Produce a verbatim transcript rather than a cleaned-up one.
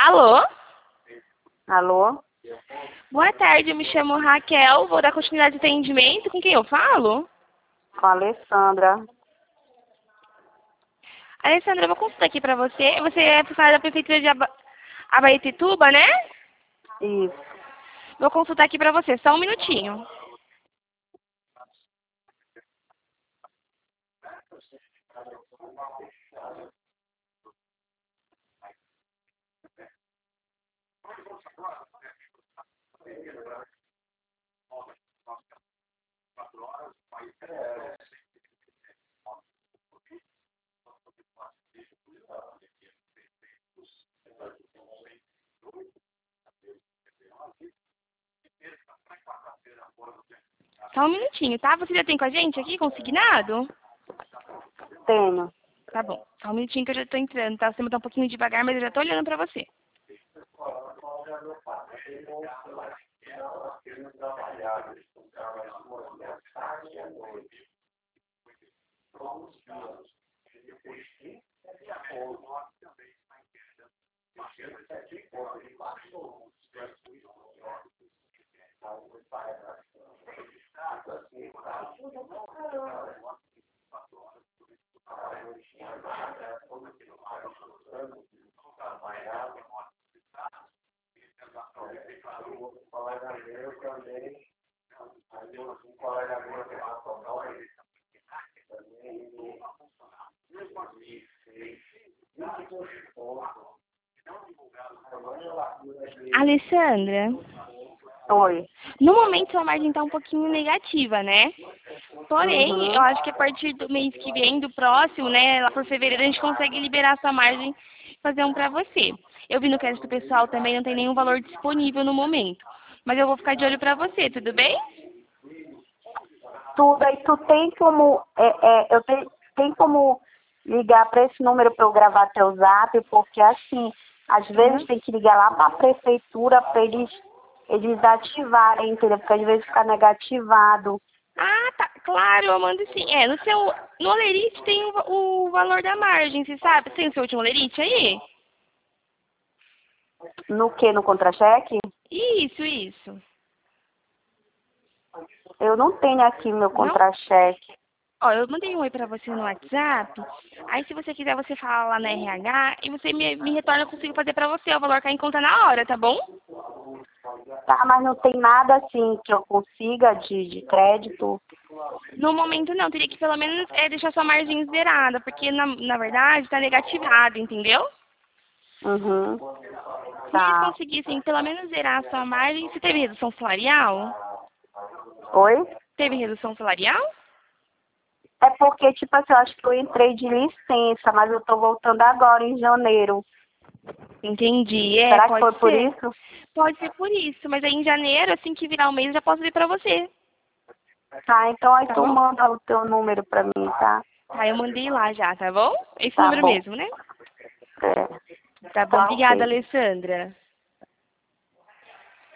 Alô? Alô? Boa tarde, eu me chamo Raquel, vou dar continuidade de atendimento. Com quem eu falo? Com a Alessandra. Alessandra, eu vou consultar aqui pra você. Você é funcionária da Prefeitura de Aba... Abaetetuba, né? Isso. Vou consultar aqui pra você, só um minutinho. Só um minutinho, tá? Você já tem com a gente aqui, consignado? Tenho. Tá bom. Só um minutinho que eu já tô entrando, tá? Você tá um pouquinho devagar, mas eu já tô olhando pra você. Alessandra, Oi. no momento sua margem tá um pouquinho negativa, né? Porém, Uhum. eu acho que a partir do mês que vem, do próximo, né, lá por fevereiro, a gente consegue liberar sua margem e fazer um pra você. Eu vi no crédito pessoal também, não tem nenhum valor disponível no momento. Mas eu vou ficar de olho pra você, tudo bem? Tudo aí, tu tem como, é, é, eu tenho, tem como ligar para esse número para eu gravar teu zap, porque assim, às vezes Uhum. tem que ligar lá para a prefeitura para eles, eles ativarem, entendeu? Porque às vezes fica negativado. Ah, tá. Claro, eu mando sim. É, no seu. No Olerite tem o, va- o valor da margem, você sabe? Tem o seu último Olerite aí? No que? No contra-cheque? Isso, isso. Eu não tenho aqui meu Não? contra-cheque. Ó, eu mandei um oi pra você no WhatsApp. Aí, se você quiser, você fala lá na R H e você me, me retorna, eu consigo fazer pra você. O valor cai em conta na hora, tá bom? Tá, mas não tem nada assim que eu consiga de, de crédito. No momento, não. Teria que, pelo menos, é, deixar sua margem zerada, porque, na, na verdade, tá negativado, entendeu? Uhum. Se eles Tá. conseguissem, pelo menos, zerar a sua margem, você teve redução salarial? Oi? Teve redução salarial? É porque, tipo assim, eu acho que eu entrei de licença, mas eu tô voltando agora em janeiro. Entendi. É, Será que pode foi por ser. isso? Pode ser por isso. Mas aí em janeiro, assim que virar o mês, eu já posso vir pra você. Tá, então aí Tá tu bom? manda o teu número pra mim, tá? Tá, eu mandei lá já, tá bom? Esse Tá número bom. mesmo, né? É. Tá bom. Tá Obrigada, ok. Alessandra.